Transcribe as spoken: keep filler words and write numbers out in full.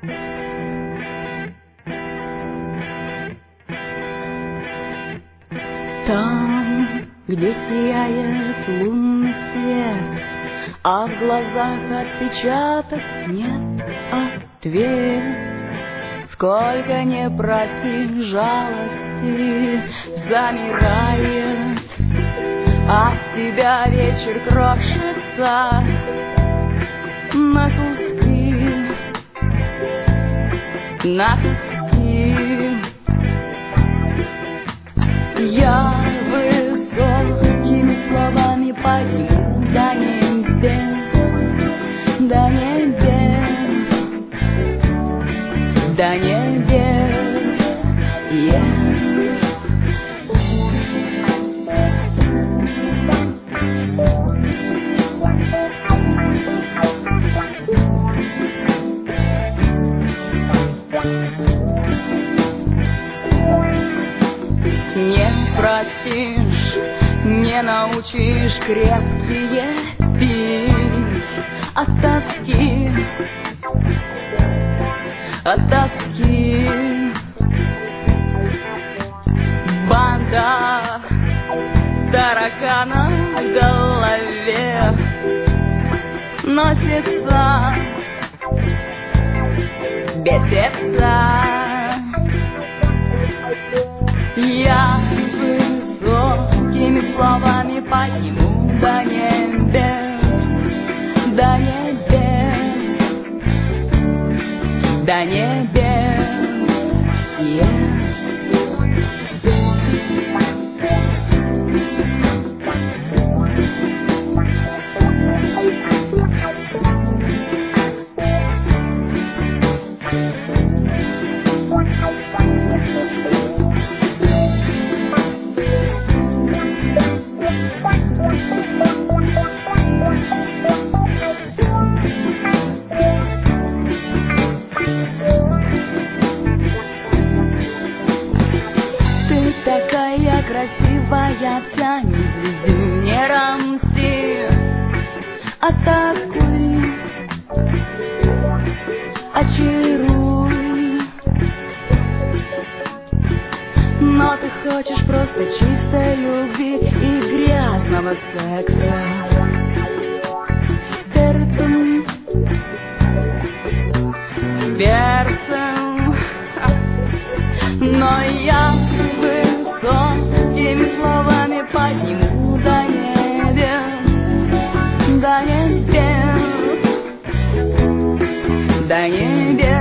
Там, где сияет лунный свет, а в глазах отпечаток нет ответ. Сколько не проси, жалости замирает, от тебя вечер крошится на куски, на куски. Я высокими словами подниму до небес, до небес, до небес, yeah. Не простишь, не научишь крепкие пить от тоски, от тоски. Банда таракана в голове носится, бесится. Я высокими словами подниму до небес, до небес, до небес, yeah. Такая красивая, вся не звезди, не рамси, атакуй, очаруй. Но ты хочешь просто чистой любви и грязного секса. Сердцем, сердцем, но я высокими словами подниму до небес, до небес, до небес.